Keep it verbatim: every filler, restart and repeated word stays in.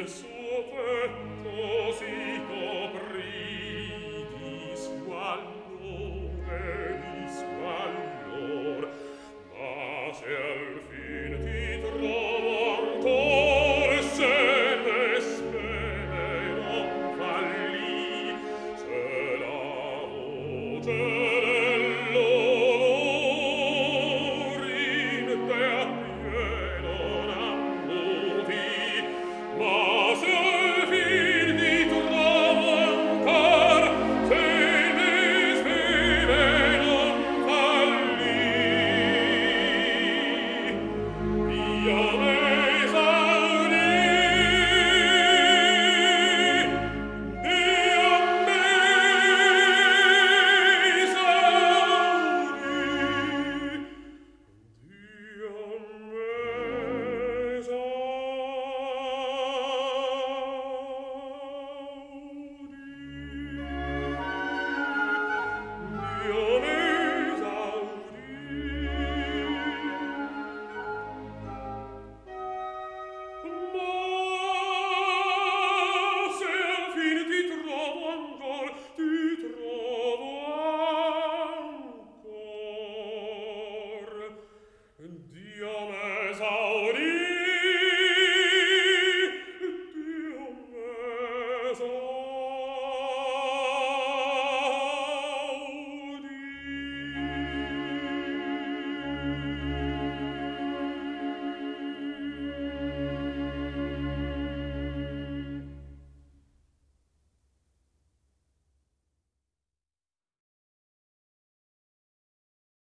il suo petto si coprì di squallore, di squallor, ma se al fin ti trovo ancor, se ne spere non falli, se la voce ma se al fin ti trovo ancor, se ne spere non falli. Io me esaurì, io me esaurì, io me esaurì. Dio m'esaurì, Dio m'esaurì.